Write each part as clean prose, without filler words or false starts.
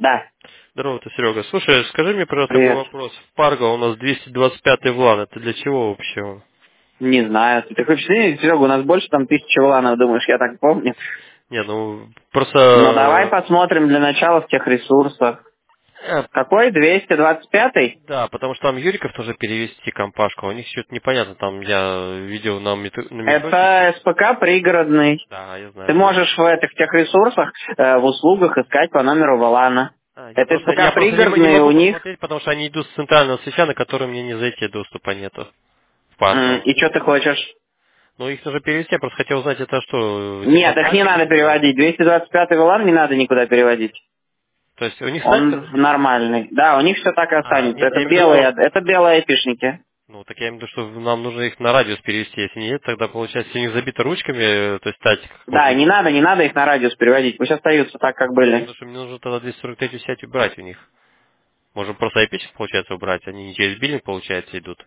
Да. Здорово, ты, Серега. Слушай, скажи мне, пожалуйста, такой Привет. вопрос. В Парго у нас 225-й влан. Это для чего вообще? Не знаю. Ты такое впечатление, Серега, у нас больше там 1000 вланов, думаешь, я так помню? Не, ну, Ну, давай просто... посмотрим для начала в тех ресурсах. э, Какой? 225-й? да, потому что там Юриков тоже перевести компашку. У них что-то непонятно. Там я видел на микротике. Это СПК пригородный. Да, я Ты знаю. Ну, можешь в этих тех ресурсах, в услугах искать по номеру Валана. Это я СПК просто не пригородные, могу у них... посмотреть, потому что они идут с центрального свеча, на который мне не зайти, доступа нету. В Парго. И что ты хочешь? Ну, их нужно перевести. Я просто хотел узнать, это что, типа Нет, их не статик надо или что? переводить. 225-й Валан не надо никуда переводить. То есть у них статик? Он нормальный. Да, у них все так и останется. Нет, Это я имею в виду, белые, что... это белые айпишники. Ну, так я имею в виду, что нам нужно их на радиус перевести. Если нет, тогда получается, если у них забито ручками, то есть статик Да, какой-то. не надо их на радиус переводить. Пусть остаются так, как Я имею в были. виду, что мне нужно тогда 243 сеть убрать у них. Можем просто IP, получается, убрать. Они не через биллинг, получается, идут.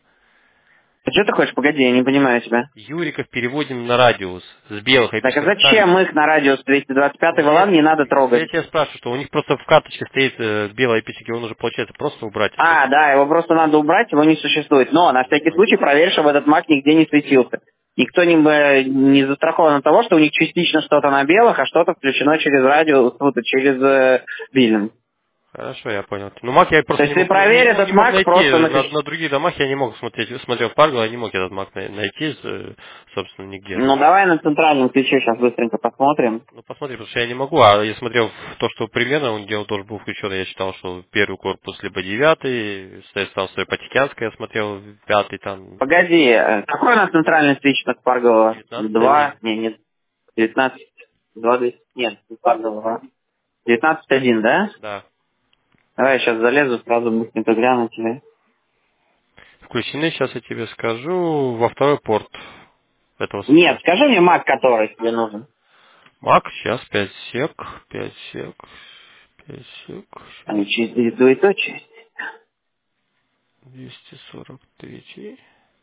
А что ты хочешь? Погоди, я не понимаю тебя. Юриков переводим на радиус. С белых Так а IP ставим. зачем их на радиус 225 Ну, валан не надо я трогать? тебя спрашиваю, что у них просто в карточке стоит белый IP, его нужно, получается, просто убрать А, оттуда. да, его просто надо убрать, его не существует. Но на всякий случай проверь, чтобы этот маг нигде не светился. Никто не застрахован от того, что у них частично что-то на белых, а что-то включено через радио, через биллинг. Хорошо, я понял. Ну, Мак я То просто есть ты проверь этот не мог маг, найти. просто На напиши. других домах я не мог смотрел в Парго, я не мог этот Мак найти, собственно, нигде. Ну, давай на центральном ключе сейчас быстренько посмотрим. Ну, посмотри, потому что я не могу, а я смотрел то, что примерно он делал, тоже был включен, я читал, что первый корпус либо девятый, соответственно, Потикянская я смотрел, пятый там, Погоди, какой у нас центральный свич на Спаргова? 19-1. 2, нет, 19, 2, нет, не Спаргова. 19.1, да? Да. Давай я сейчас залезу, сразу быстренько гляну тебе. Включены, сейчас я тебе скажу, во второй порт этого Нет, свеча. скажи мне маг, который тебе нужен. Мак, сейчас 5 сек, 5 сек, 5 сек, сейчас. Они через двоеточие. 243.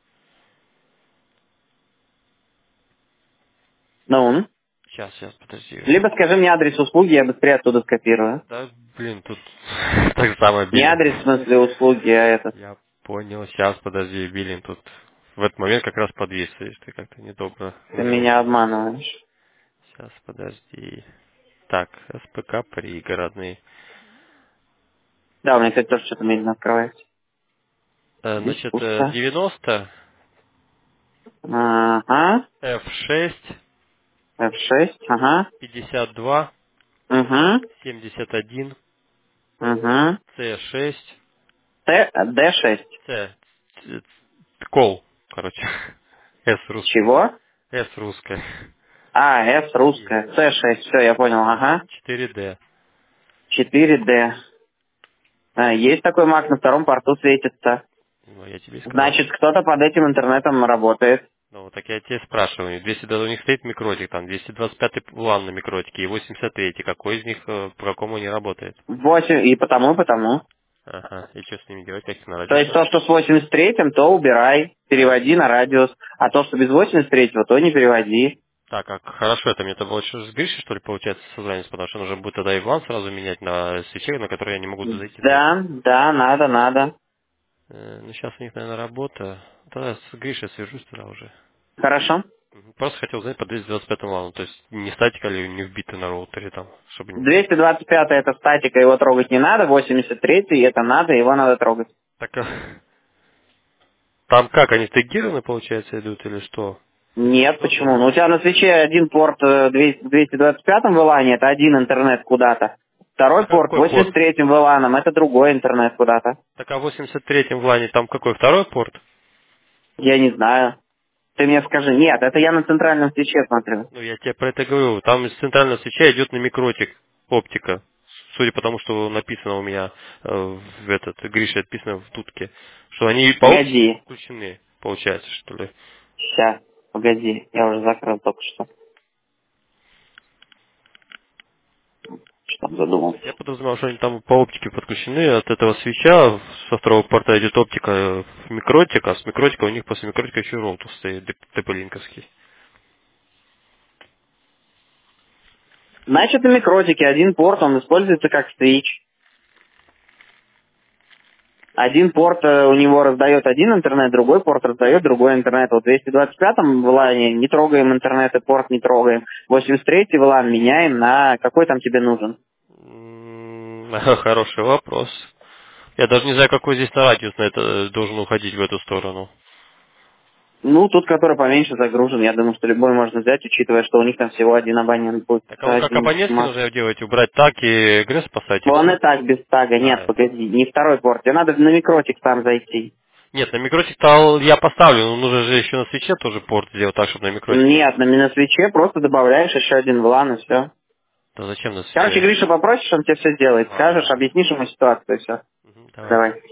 Ну, Сейчас, подожди. либо скажи мне адрес услуги, я быстрее оттуда скопирую. Да, блин, тут так самое Не билин. адрес в смысле услуги, а этот. Я понял, сейчас, подожди, билин тут. В этот момент как раз подвис, ты как-то недобро Ты меня нажал. обманываешь. Сейчас, подожди. Так, СПК пригородный. Да, у меня, кстати, тоже что-то медленно открывается. Здесь Значит, пусто. 90, Ага. F6, F6, ага. 52, Угу. 71, Угу. C6, D6. C, кол, короче. S русская. Чего? S русская. А, S И русская. C6, все, я понял, ага. 4D. 4D. Есть такой маг, на втором порту светится. Ну, я тебе и сказал. Значит, кто-то под этим интернетом работает. Ну, вот так я тебя спрашиваю. 200, у них стоит микротик, там 225-й план на микротике и 83-й. Какой из них, по какому не работает? 8, и потому. Ага. И что с ними делать? Как их на То радиус есть то, ставить? что с 83-м, то убирай, переводи на радиус. А то, что без 83-го, то не переводи. Так, как хорошо, это мне было еще с Гришей, что ли, получается, созваниваться, потому что нужно будет тогда и план сразу менять на свече, на который я не могу зайти даже. Да, надо. Ну, сейчас у них, наверное, работа. Тогда с Гришей свяжусь тогда уже. Хорошо. Просто хотел узнать по 225 лану, то есть не статика ли не вбита на роутере там, чтобы не... 225 это статика, его трогать не надо. 83 это надо, его надо трогать. Так, там как, они тегированы, получается, идут или что? Нет, почему? Ну, у тебя на свече один порт 225-м вылане, это один интернет куда-то. А Второй порт какой порт? 83-м выланом, это другой интернет куда-то. Так а в 83-м в лане там какой, второй порт? Я не знаю. Ты мне скажи. Нет, это я на центральном свече смотрю. Ну, я тебе про это говорю. Там из центрального свеча идет на микротик оптика. Судя по тому, что написано у меня в этот, Грише написано в дудке, что они по оптике Погоди. подключены, получается, что ли. Сейчас, погоди. Я уже закрыл только что. Что там задумался? Я подразумевал, что они там по оптике подключены, от этого свеча со второго порта идет оптика в микротик, а с микротика у них после микротика еще роутер стоит, ТП-линковский. Значит, на микротике один порт, он используется как свич. Один порт у него раздает один интернет, другой порт раздает другой интернет. Вот в 225-м LAN не трогаем интернет и порт не трогаем. 83-й LAN меняем на какой там тебе нужен. Хороший вопрос. Я даже не знаю, какой здесь на радиус на это должен уходить в эту сторону. Ну, тут, который поменьше загружен, я думаю, что любой можно взять, учитывая, что у них там всего один абонент будет. Так, а вот как абонентский нужно делать? Убрать так и эгресс спасать? Он и так без тага, нет, погоди, не второй порт. Тебе надо на микротик там зайти. Нет, на микротик-то я поставлю, но нужно же еще на свече тоже порт сделать так, чтобы на микротик. Нет, на свече просто добавляешь еще один VLAN и все. Да зачем на свече? Короче, Гриша попросишь, он тебе все сделает. Скажешь, объяснишь ему ситуацию и все. Давай. Давай.